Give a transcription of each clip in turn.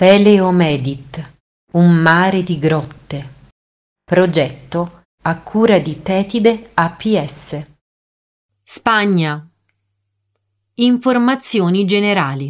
Peleomedit, un mare di grotte. Progetto a cura di Tetide APS. Spagna. Informazioni generali.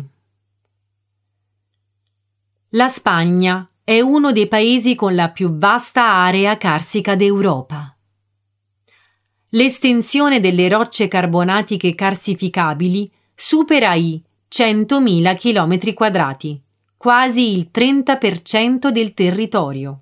La Spagna è uno dei paesi con la più vasta area carsica d'Europa. L'estensione delle rocce carbonatiche carsificabili supera i 100.000 km², quasi il 30% del territorio.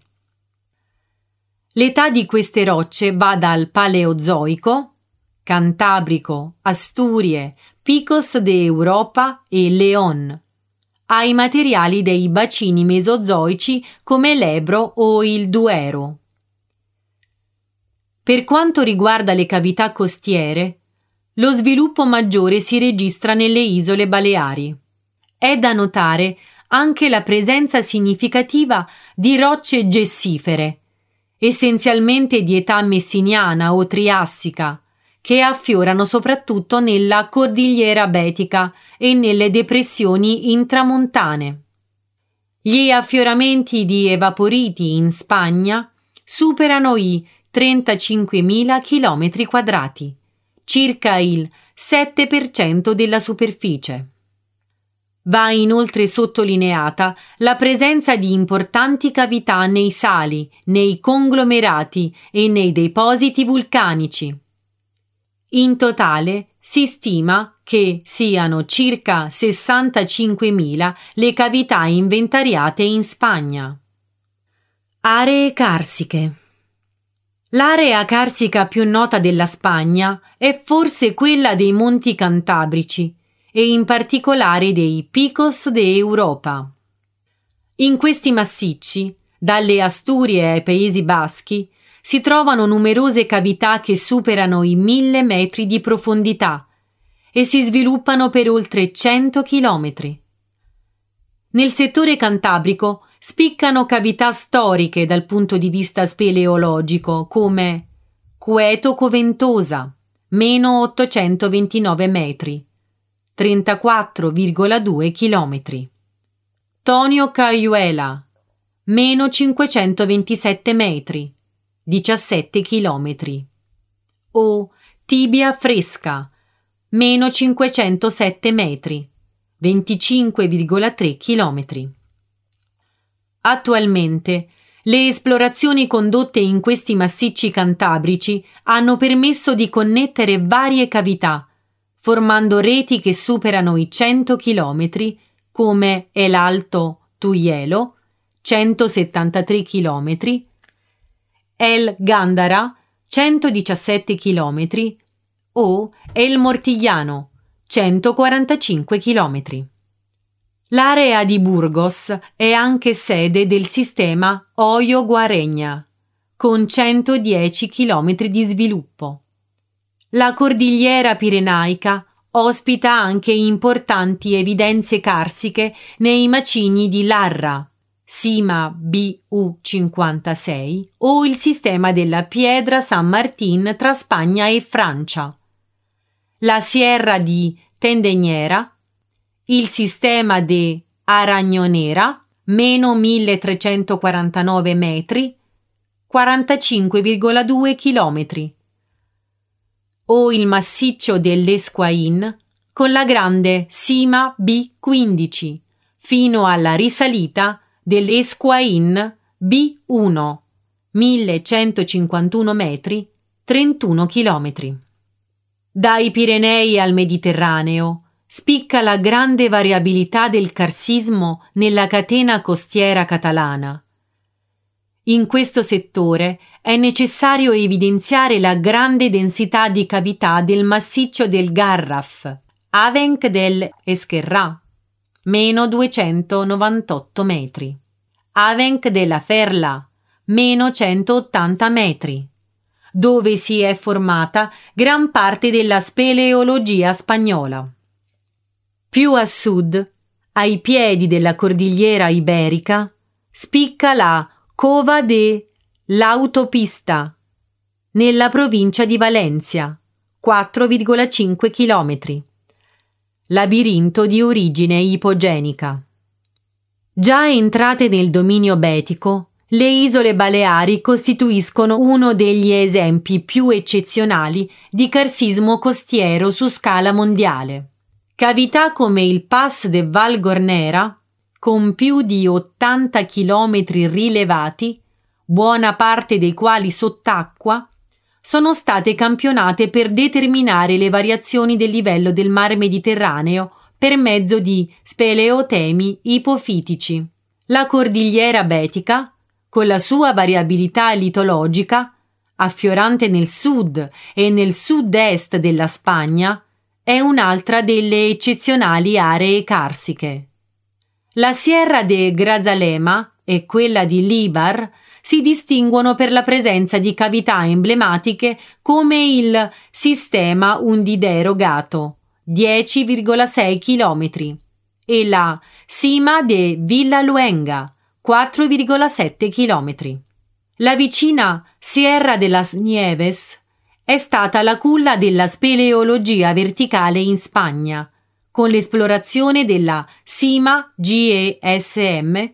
L'età di queste rocce va dal Paleozoico, Cantabrico, Asturie, Picos de Europa e León, ai materiali dei bacini mesozoici come l'Ebro o il Duero. Per quanto riguarda le cavità costiere, lo sviluppo maggiore si registra nelle isole Baleari. È da notare anche la presenza significativa di rocce gessifere, essenzialmente di età messiniana o triassica, che affiorano soprattutto nella cordigliera betica e nelle depressioni intramontane. Gli affioramenti di evaporiti in Spagna superano i 35.000 km², circa il 7% della superficie. Va inoltre sottolineata la presenza di importanti cavità nei sali, nei conglomerati e nei depositi vulcanici. In totale si stima che siano circa 65.000 le cavità inventariate in Spagna. Aree carsiche. L'area carsica più nota della Spagna è forse quella dei Monti Cantabrici, e in particolare dei Picos de Europa. In questi massicci, dalle Asturie ai Paesi Baschi, si trovano numerose cavità che superano i 1.000 metri di profondità e si sviluppano per oltre 100 chilometri. Nel settore cantabrico spiccano cavità storiche dal punto di vista speleologico come Cueto Coventosa, meno 829 metri, 34,2 km. Tonio Cayuela, meno 527 metri, 17 km. O Tibia Fresca, meno 507 metri, 25,3 km. Attualmente, le esplorazioni condotte in questi massicci cantabrici hanno permesso di connettere varie cavità, formando reti che superano i 100 km, come El Alto Tuyelo, 173 km, El Gándara, 117 km, o El Mortillano, 145 km. L'area di Burgos è anche sede del sistema Hoyo Guareña, con 110 km di sviluppo. La cordigliera pirenaica ospita anche importanti evidenze carsiche nei macigni di Larra, Sima BU56 o il sistema della Piedra San Martín tra Spagna e Francia, la Sierra di Tendeñera, il sistema de Arañonera, meno 1.349 metri, 45,2 km, o il massiccio dell'Esquain con la grande Sima B15 fino alla risalita dell'Esquain B1, 1.151 metri, 31 km. Dai Pirenei al Mediterraneo spicca la grande variabilità del carsismo nella catena costiera catalana. In questo settore è necessario evidenziare la grande densità di cavità del massiccio del Garraf, Avenc del Esquerrà, meno 298 metri, Avenc della Ferla, meno 180 metri, dove si è formata gran parte della speleologia spagnola. Più a sud, ai piedi della cordigliera iberica, spicca la Cova de l'Autopista, nella provincia di Valencia, 4,5 km. Labirinto di origine ipogenica. Già entrate nel dominio betico, le isole Baleari costituiscono uno degli esempi più eccezionali di karsismo costiero su scala mondiale. Cavità come il Pass de Valgornera, con più di 80 chilometri rilevati, buona parte dei quali sott'acqua, sono state campionate per determinare le variazioni del livello del mar Mediterraneo per mezzo di speleotemi ipofitici. La cordigliera betica, con la sua variabilità litologica, affiorante nel sud e nel sud-est della Spagna, è un'altra delle eccezionali aree carsiche. La Sierra de Grazalema e quella di Líbar si distinguono per la presenza di cavità emblematiche come il Sistema Undidero Gato, 10,6 km, e la Cima de Villaluenga, 4,7 km. La vicina Sierra de las Nieves è stata la culla della speleologia verticale in Spagna, con l'esplorazione della Cima GESM,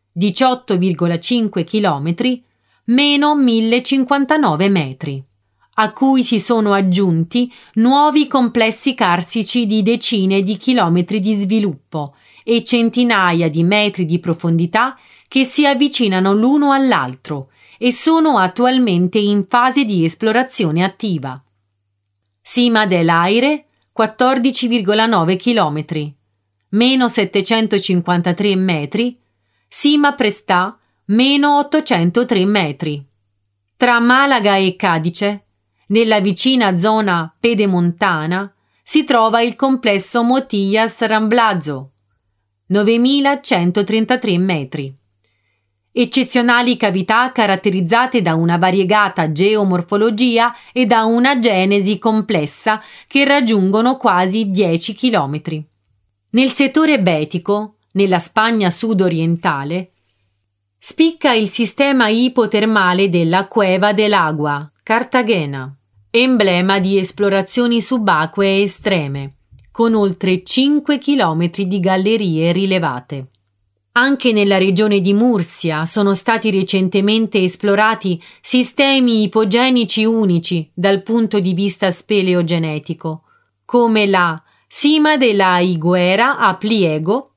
18,5 km, meno 1059 metri, a cui si sono aggiunti nuovi complessi carsici di decine di chilometri di sviluppo e centinaia di metri di profondità che si avvicinano l'uno all'altro e sono attualmente in fase di esplorazione attiva. Cima dell'Aire, 14,9 km, meno 753 metri, Cima Prestà, meno 803 metri. Tra Malaga e Cadice, nella vicina zona pedemontana, si trova il complesso Motillas Ramblazo, 9.133 metri. Eccezionali cavità caratterizzate da una variegata geomorfologia e da una genesi complessa che raggiungono quasi 10 chilometri. Nel settore betico, nella Spagna sud-orientale, spicca il sistema ipotermale della Cueva del Agua, Cartagena, emblema di esplorazioni subacquee estreme, con oltre 5 chilometri di gallerie rilevate. Anche nella regione di Mursia sono stati recentemente esplorati sistemi ipogenici unici dal punto di vista speleogenetico, come la Cima de la Higuera a Pliego,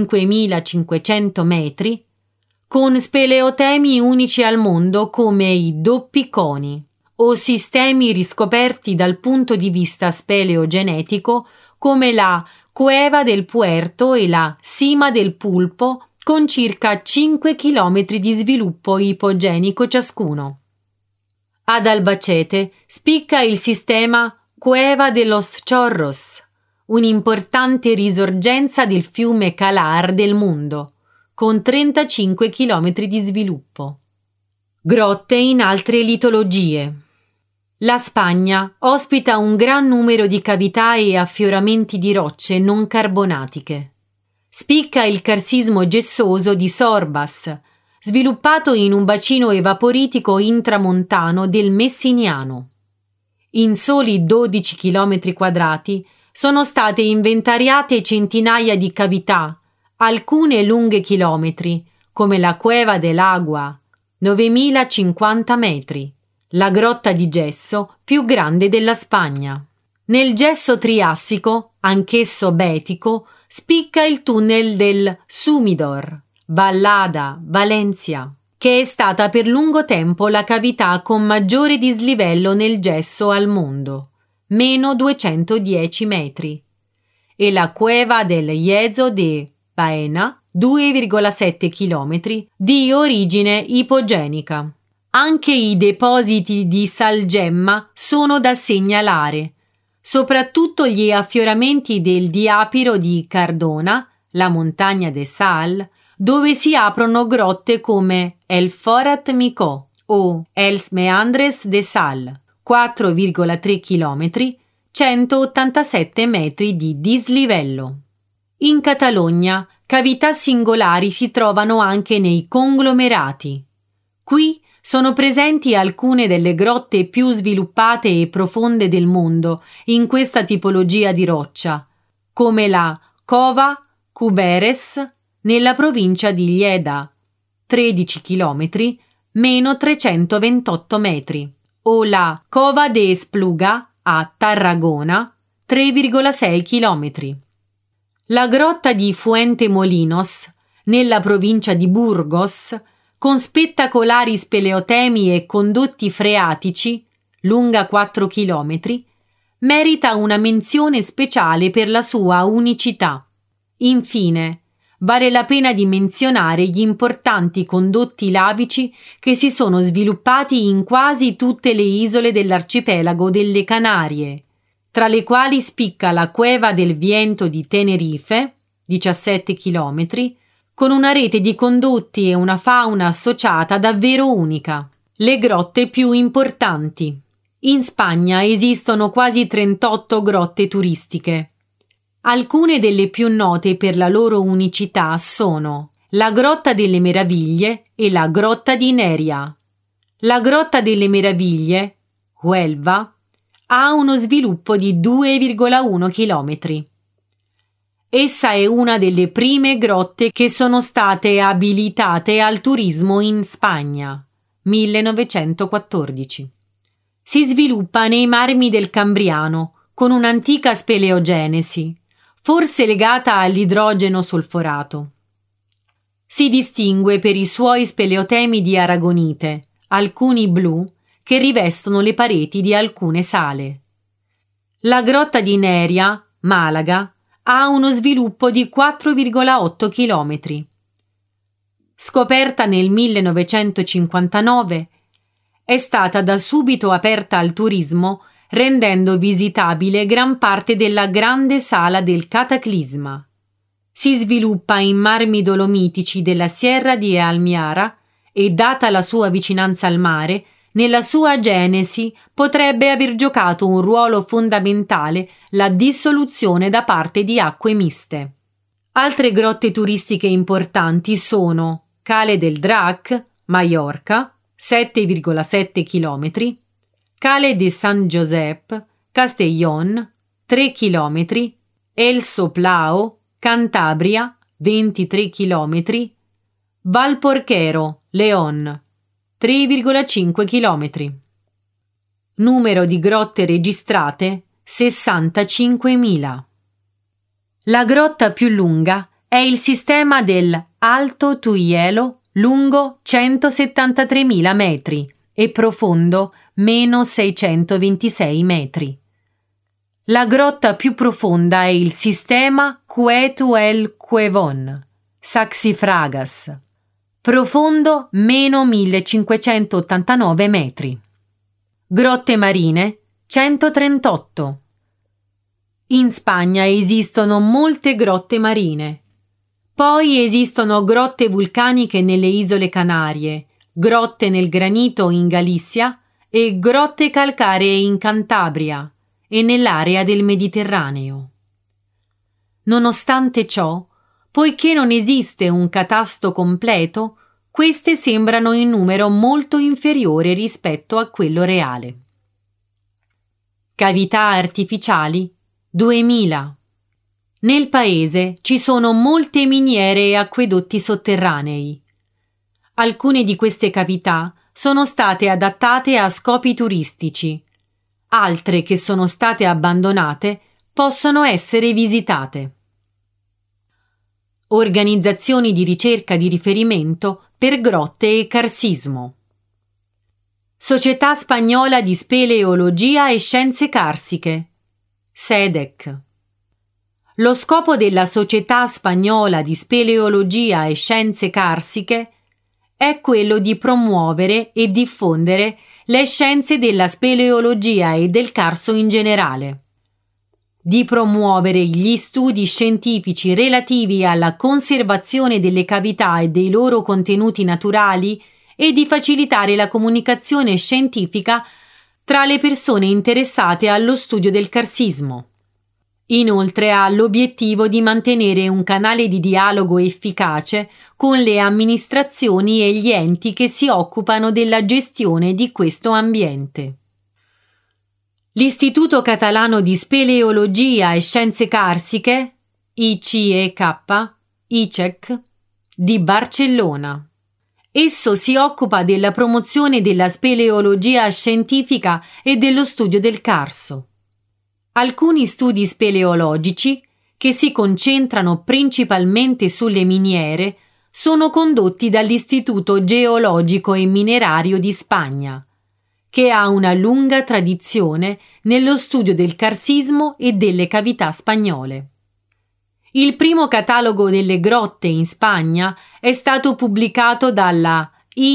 5.500 metri, con speleotemi unici al mondo come i doppi coni, o sistemi riscoperti dal punto di vista speleogenetico come la Cueva del Puerto e la Cima del Pulpo, con circa 5 km di sviluppo ipogenico ciascuno. Ad Albacete spicca il sistema Cueva de los Chorros, un'importante risorgenza del fiume Calar del mondo, con 35 km di sviluppo. Grotte in altre litologie. La Spagna ospita un gran numero di cavità e affioramenti di rocce non carbonatiche. Spicca il karsismo gessoso di Sorbas, sviluppato in un bacino evaporitico intramontano del Messiniano. In soli 12 km quadrati sono state inventariate centinaia di cavità, alcune lunghe chilometri, come la Cueva del Agua, 9.050 metri, la grotta di gesso più grande della Spagna. Nel gesso triassico, anch'esso betico, spicca il tunnel del Sumidor, Vallada, Valencia, che è stata per lungo tempo la cavità con maggiore dislivello nel gesso al mondo, meno 210 metri, e la Cueva del Yezo de Baena, 2,7 km, di origine ipogenica. Anche i depositi di salgemma sono da segnalare, soprattutto gli affioramenti del Diapiro di Cardona, la montagna de Sal, dove si aprono grotte come El Forat Micó o Els Meandres de Sal, 4,3 km, 187 metri di dislivello. In Catalogna, cavità singolari si trovano anche nei conglomerati. Qui sono presenti alcune delle grotte più sviluppate e profonde del mondo in questa tipologia di roccia, come la Cova Cuberes nella provincia di Lleida, 13 km meno 328 metri, o la Cova de Espluga a Tarragona, 3,6 km. La grotta di Fuente Molinos, nella provincia di Burgos, con spettacolari speleotemi e condotti freatici, lunga 4 km, merita una menzione speciale per la sua unicità. Infine, vale la pena di menzionare gli importanti condotti lavici che si sono sviluppati in quasi tutte le isole dell'arcipelago delle Canarie, tra le quali spicca la Cueva del Viento di Tenerife, 17 km, con una rete di condotti e una fauna associata davvero unica. Le grotte più importanti. In Spagna esistono quasi 38 grotte turistiche. Alcune delle più note per la loro unicità sono la Grotta delle Meraviglie e la Grotta di Neria. La Grotta delle Meraviglie, Huelva, ha uno sviluppo di 2,1 km. Essa è una delle prime grotte che sono state abilitate al turismo in Spagna, 1914. Si sviluppa nei marmi del Cambriano, con un'antica speleogenesi, forse legata all'idrogeno solforato. Si distingue per i suoi speleotemi di aragonite, alcuni blu, che rivestono le pareti di alcune sale. La grotta di Neria, Malaga, ha uno sviluppo di 4,8 km. Scoperta nel 1959, è stata da subito aperta al turismo, rendendo visitabile gran parte della grande sala del Cataclisma. Si sviluppa in marmi dolomitici della Sierra di Almiara e, data la sua vicinanza al mare, nella sua genesi potrebbe aver giocato un ruolo fondamentale la dissoluzione da parte di acque miste. Altre grotte turistiche importanti sono Cale del Drac, Maiorca, 7,7 km, Cale de San Josep, Castellón, 3 km, El Soplao, Cantabria, 23 km, Valporquero, León, 3,5 km. Numero di grotte registrate 65.000. La grotta più lunga è il sistema del Alto Tuyelo, lungo 173.000 metri e profondo meno 626 metri. La grotta più profonda è il sistema Cueto el Cuevón, Saxifragas, profondo meno 1589 metri. Grotte marine 138. In Spagna esistono molte grotte marine. Poi esistono grotte vulcaniche nelle isole Canarie, grotte nel granito in Galizia e grotte calcaree in Cantabria e nell'area del Mediterraneo. Nonostante ciò, poiché non esiste un catasto completo, queste sembrano in numero molto inferiore rispetto a quello reale. Cavità artificiali 2000. Nel paese ci sono molte miniere e acquedotti sotterranei. Alcune di queste cavità sono state adattate a scopi turistici. Altre che sono state abbandonate possono essere visitate. Organizzazioni di ricerca di riferimento per grotte e carsismo. Società Spagnola di Speleologia e Scienze Carsiche, SEDEC. Lo scopo della Società Spagnola di Speleologia e Scienze Carsiche è quello di promuovere e diffondere le scienze della speleologia e del carso in generale, di promuovere gli studi scientifici relativi alla conservazione delle cavità e dei loro contenuti naturali e di facilitare la comunicazione scientifica tra le persone interessate allo studio del carsismo. Inoltre ha l'obiettivo di mantenere un canale di dialogo efficace con le amministrazioni e gli enti che si occupano della gestione di questo ambiente. L'Istituto Catalano di Speleologia e Scienze Carsiche, ICEK, ICEC, di Barcellona. Esso si occupa della promozione della speleologia scientifica e dello studio del Carso. Alcuni studi speleologici, che si concentrano principalmente sulle miniere, sono condotti dall'Istituto Geologico e Minerario di Spagna, che ha una lunga tradizione nello studio del carsismo e delle cavità spagnole. Il primo catalogo delle grotte in Spagna è stato pubblicato dalla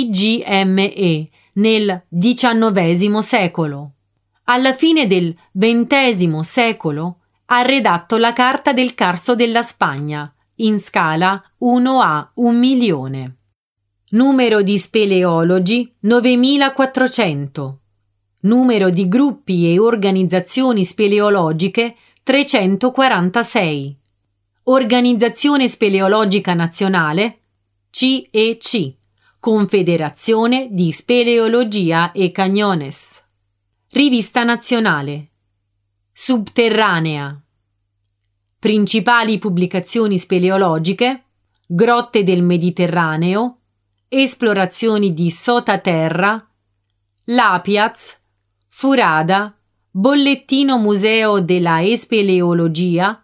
IGME nel XIX secolo. Alla fine del XX secolo ha redatto la Carta del Carso della Spagna, in scala 1/1.000.000. Numero di speleologi 9.400. Numero di gruppi e organizzazioni speleologiche 346. Organizzazione Speleologica Nazionale CEC, Confederazione di Speleologia e Cañones. Rivista nazionale Subterranea. Principali pubblicazioni speleologiche: Grotte del Mediterraneo, Esplorazioni di sotterra, Lapiaz, Furada, Bollettino Museo della Espeleologia,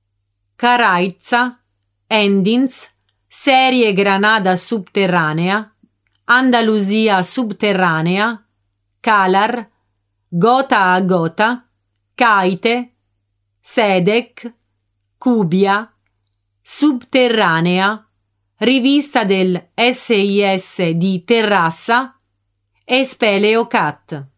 Caraizza, Endins, Serie Granada Subterranea, Andalusia Subterranea, Calar, Gota a Gota, Caite, Sedec, Cubia, Subterranea, Rivista del SIS di Terrassa e Speleocat.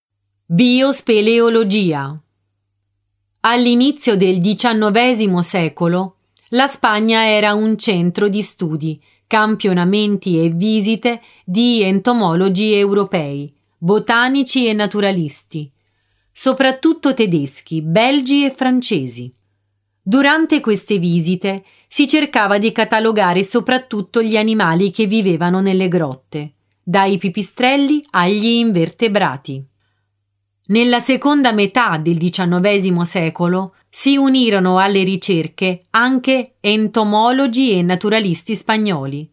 Biospeleologia. All'inizio del XIX secolo, la Spagna era un centro di studi, campionamenti e visite di entomologi europei, botanici e naturalisti, soprattutto tedeschi, belgi e francesi. Durante queste visite si cercava di catalogare soprattutto gli animali che vivevano nelle grotte, dai pipistrelli agli invertebrati. Nella seconda metà del XIX secolo si unirono alle ricerche anche entomologi e naturalisti spagnoli.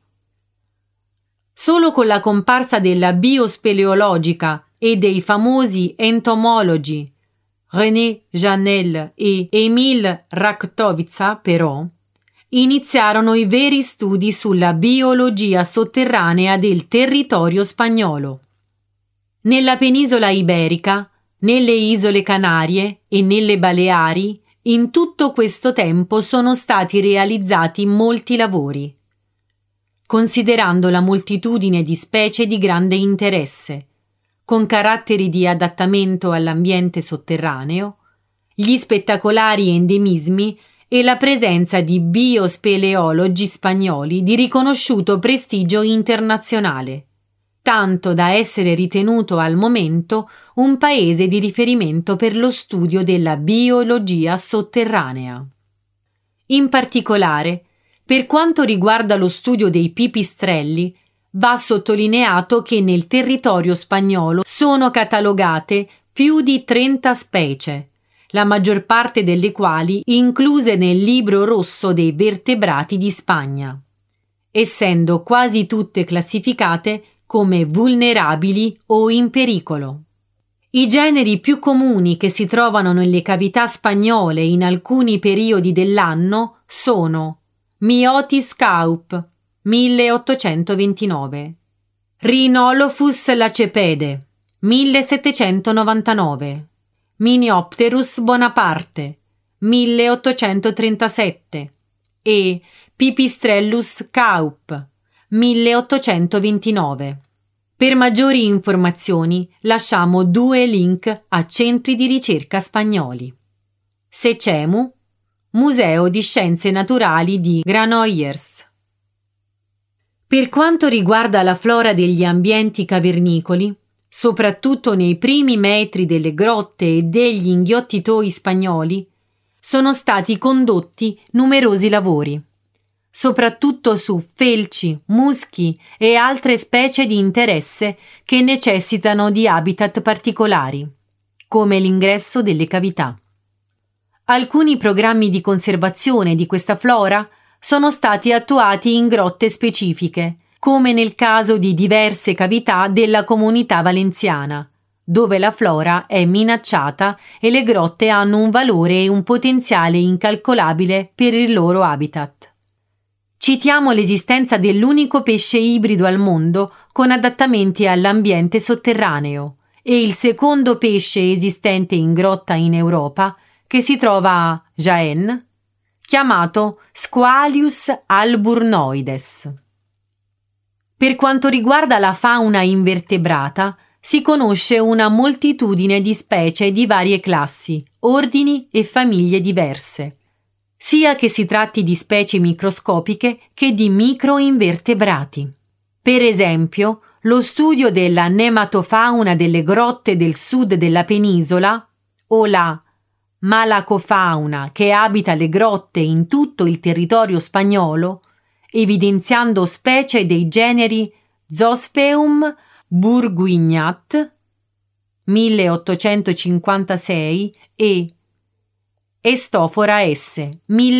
Solo con la comparsa della biospeleologica e dei famosi entomologi René Janel e Émile Raktovica, però, iniziarono i veri studi sulla biologia sotterranea del territorio spagnolo. Nella penisola iberica, nelle isole Canarie e nelle Baleari, in tutto questo tempo sono stati realizzati molti lavori. Considerando la moltitudine di specie di grande interesse, con caratteri di adattamento all'ambiente sotterraneo, gli spettacolari endemismi e la presenza di biospeleologi spagnoli di riconosciuto prestigio internazionale, tanto da essere ritenuto al momento un paese di riferimento per lo studio della biologia sotterranea. In particolare, per quanto riguarda lo studio dei pipistrelli, va sottolineato che nel territorio spagnolo sono catalogate più di 30 specie, la maggior parte delle quali incluse nel Libro Rosso dei Vertebrati di Spagna, essendo quasi tutte classificate come vulnerabili o in pericolo. I generi più comuni che si trovano nelle cavità spagnole in alcuni periodi dell'anno sono Myotis caup, 1829, Rhinolophus lacepede, 1799, Miniopterus bonaparte, 1837 e Pipistrellus caup, 1829. Per maggiori informazioni lasciamo 2 link a centri di ricerca spagnoli. Secemu, Museo di Scienze Naturali di Granollers. Per quanto riguarda la flora degli ambienti cavernicoli, soprattutto nei primi metri delle grotte e degli inghiottitoi spagnoli, sono stati condotti numerosi lavori, soprattutto su felci, muschi e altre specie di interesse che necessitano di habitat particolari, come l'ingresso delle cavità. Alcuni programmi di conservazione di questa flora sono stati attuati in grotte specifiche, come nel caso di diverse cavità della Comunità Valenciana, dove la flora è minacciata e le grotte hanno un valore e un potenziale incalcolabile per il loro habitat. Citiamo l'esistenza dell'unico pesce ibrido al mondo con adattamenti all'ambiente sotterraneo e il secondo pesce esistente in grotta in Europa, che si trova a Jaén, chiamato Squalius alburnoides. Per quanto riguarda la fauna invertebrata, si conosce una moltitudine di specie di varie classi, ordini e famiglie diverse, sia che si tratti di specie microscopiche che di microinvertebrati. Per esempio, lo studio della nematofauna delle grotte del sud della penisola, o la malacofauna che abita le grotte in tutto il territorio spagnolo, evidenziando specie dei generi Zospheum burguignat 1856 e Estofora S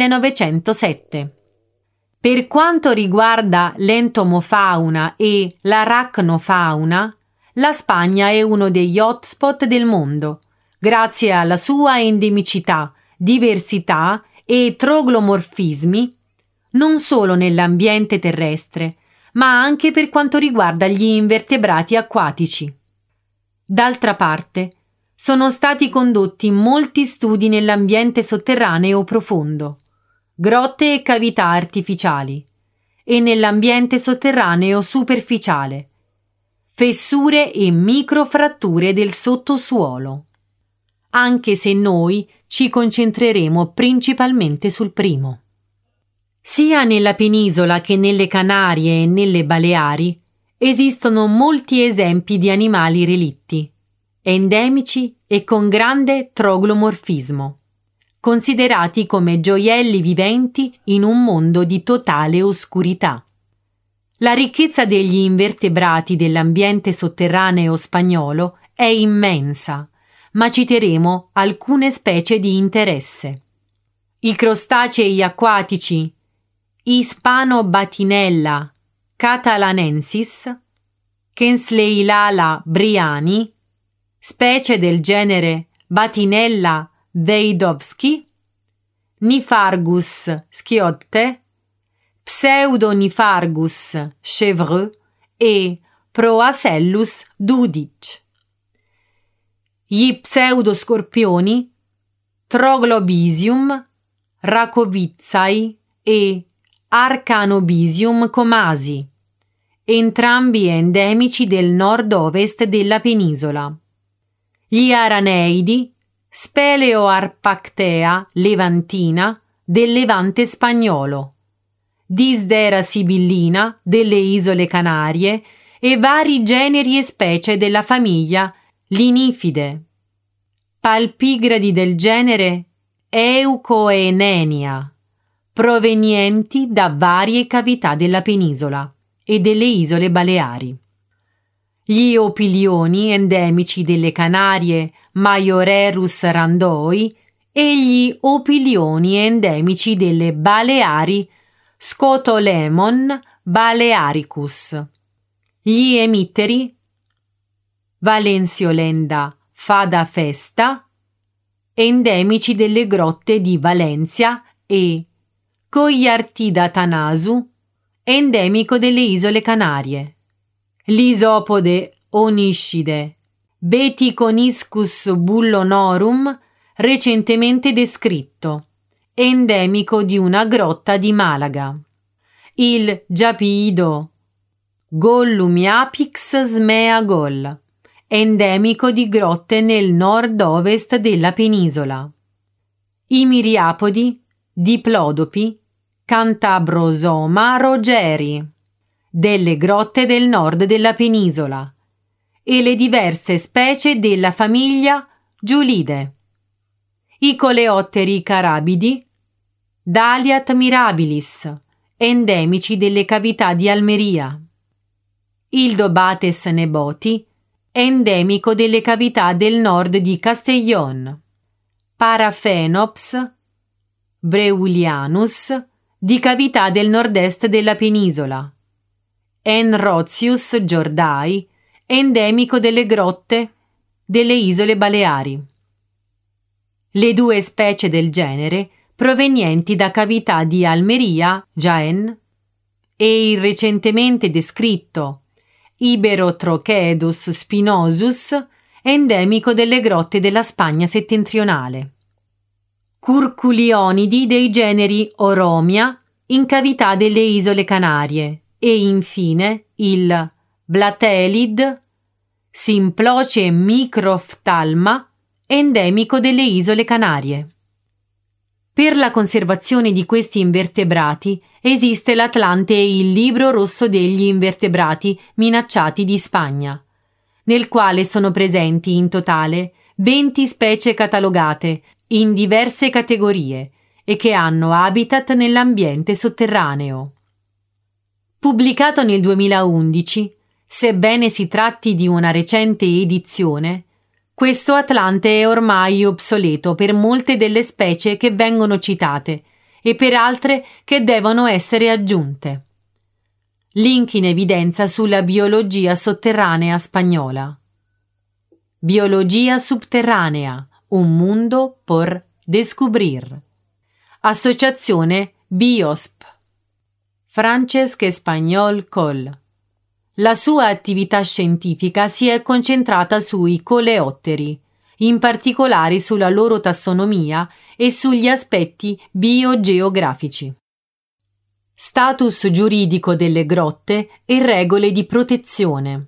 1907. Per quanto riguarda l'entomofauna e l'aracnofauna, la Spagna è uno degli hotspot del mondo, grazie alla sua endemicità, diversità e troglomorfismi, non solo nell'ambiente terrestre, ma anche per quanto riguarda gli invertebrati acquatici. D'altra parte, sono stati condotti molti studi nell'ambiente sotterraneo profondo, grotte e cavità artificiali, e nell'ambiente sotterraneo superficiale, fessure e microfratture del sottosuolo, anche se noi ci concentreremo principalmente sul primo. Sia nella penisola che nelle Canarie e nelle Baleari esistono molti esempi di animali relitti, endemici e con grande troglomorfismo, considerati come gioielli viventi in un mondo di totale oscurità. La ricchezza degli invertebrati dell'ambiente sotterraneo spagnolo è immensa, ma citeremo alcune specie di interesse. I crostacei acquatici Hispanobatinella catalanensis, Kensleilala briani, specie del genere Batinella veidowski, Niphargus schiotte, Pseudoniphargus chevreux e Proasellus dudic. Gli pseudoscorpioni Troglobisium racovizzae e Arcanobisium comasi, entrambi endemici del nord-ovest della penisola. Gli araneidi Speleoarpactea levantina del Levante spagnolo, Disdera sibillina delle Isole Canarie e vari generi e specie della famiglia Linifide, palpigradi del genere Eucoenenia, provenienti da varie cavità della penisola e delle Isole Baleari. Gli opilioni endemici delle Canarie Maiorerus randoi e gli opilioni endemici delle Baleari Scotolemon balearicus. Gli emitteri Valenciolenda fada festa, endemici delle grotte di Valencia, e Coiartida tanasu, endemico delle Isole Canarie. L'isopode oniscide Beticoniscus bullonorum, recentemente descritto, endemico di una grotta di Malaga. Il giapiido Gollumiapix smeagol, endemico di grotte nel nord-ovest della penisola. I miriapodi Diplodopi Cantabrosoma rogeri, delle grotte del nord della penisola, e le diverse specie della famiglia Giulide. I coleotteri carabidi Daliat mirabilis, endemici delle cavità di Almeria. Il Dobates neboti, endemico delle cavità del nord di Castellón. Paraphenops breulianus, di cavità del nord-est della penisola. N. rozius jordai, endemico delle grotte delle isole Baleari. Le due specie del genere provenienti da cavità di Almeria, Jaén, e il recentemente descritto Iberotrochedus spinosus, endemico delle grotte della Spagna settentrionale. Curculionidi dei generi Oromia, in cavità delle isole Canarie, e infine il Blatelid Symploce microphthalma, endemico delle isole Canarie. Per la conservazione di questi invertebrati esiste l'Atlante e il Libro rosso degli invertebrati minacciati di Spagna, nel quale sono presenti in totale 20 specie catalogate in diverse categorie e che hanno habitat nell'ambiente sotterraneo. Pubblicato nel 2011, sebbene si tratti di una recente edizione, questo Atlante è ormai obsoleto per molte delle specie che vengono citate e per altre che devono essere aggiunte. Link in evidenza sulla biologia sotterranea spagnola. Biologia subterranea, un mundo por descubrir. Associazione BIOSP. Francesc Español Coll. La sua attività scientifica si è concentrata sui coleotteri, in particolare sulla loro tassonomia e sugli aspetti biogeografici. Status giuridico delle grotte e regole di protezione.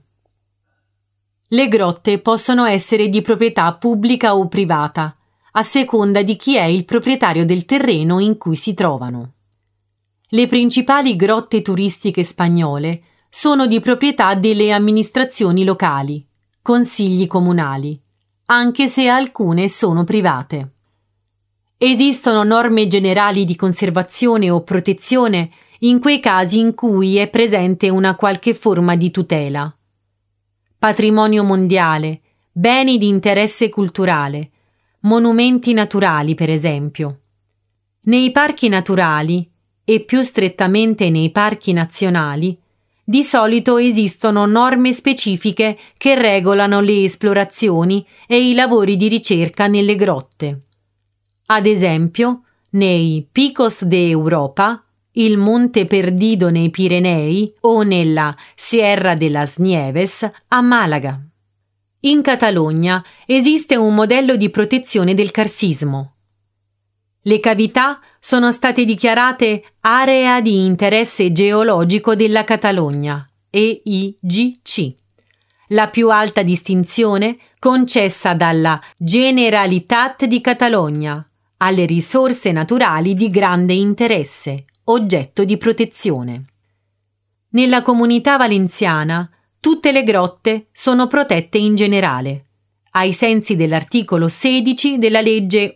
Le grotte possono essere di proprietà pubblica o privata, a seconda di chi è il proprietario del terreno in cui si trovano. Le principali grotte turistiche spagnole sono di proprietà delle amministrazioni locali, consigli comunali, anche se alcune sono private. Esistono norme generali di conservazione o protezione in quei casi in cui è presente una qualche forma di tutela. Patrimonio mondiale, beni di interesse culturale, monumenti naturali per esempio. Nei parchi naturali, e più strettamente nei parchi nazionali, di solito esistono norme specifiche che regolano le esplorazioni e i lavori di ricerca nelle grotte. Ad esempio, nei Picos de Europa, il Monte Perdido nei Pirenei o nella Sierra de las Nieves a Malaga. In Catalogna esiste un modello di protezione del carsismo. Le cavità sono state dichiarate Area di interesse geologico della Catalogna, EIGC, la più alta distinzione concessa dalla Generalitat di Catalogna alle risorse naturali di grande interesse, oggetto di protezione. Nella Comunità Valenciana tutte le grotte sono protette in generale, ai sensi dell'articolo 16 della legge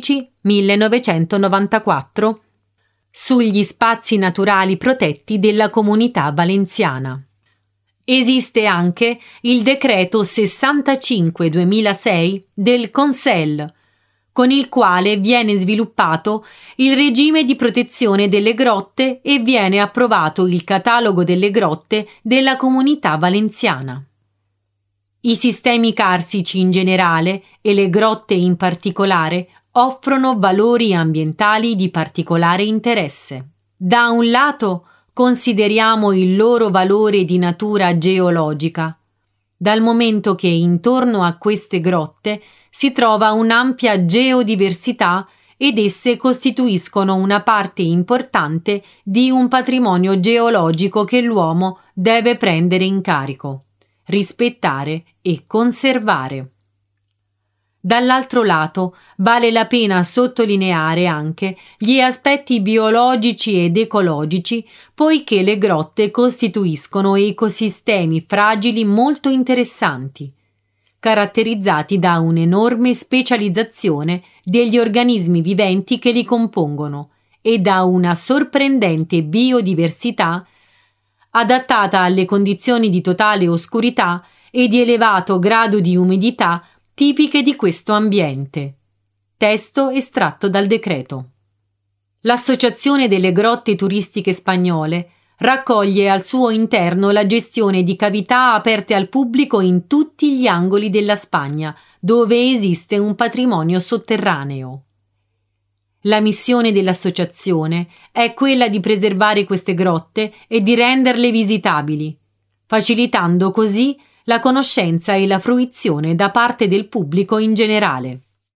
11/1994 sugli spazi naturali protetti della Comunità Valenciana. Esiste anche il decreto 65/2006 del Consell, con il quale viene sviluppato il regime di protezione delle grotte e viene approvato il catalogo delle grotte della Comunità Valenciana. I sistemi carsici in generale e le grotte in particolare offrono valori ambientali di particolare interesse. Da un lato consideriamo il loro valore di natura geologica, dal momento che intorno a queste grotte si trova un'ampia geodiversità ed esse costituiscono una parte importante di un patrimonio geologico che l'uomo deve prendere in carico, rispettare e conservare. Dall'altro lato, vale la pena sottolineare anche gli aspetti biologici ed ecologici, poiché le grotte costituiscono ecosistemi fragili molto interessanti, caratterizzati da un'enorme specializzazione degli organismi viventi che li compongono e da una sorprendente biodiversità adattata alle condizioni di totale oscurità e di elevato grado di umidità tipiche di questo ambiente. Testo estratto dal decreto. L'Associazione delle Grotte Turistiche Spagnole raccoglie al suo interno la gestione di cavità aperte al pubblico in tutti gli angoli della Spagna, dove esiste un patrimonio sotterraneo. La missione dell'associazione è quella di preservare queste grotte e di renderle visitabili, facilitando così la conoscenza e la fruizione da parte del pubblico in generale.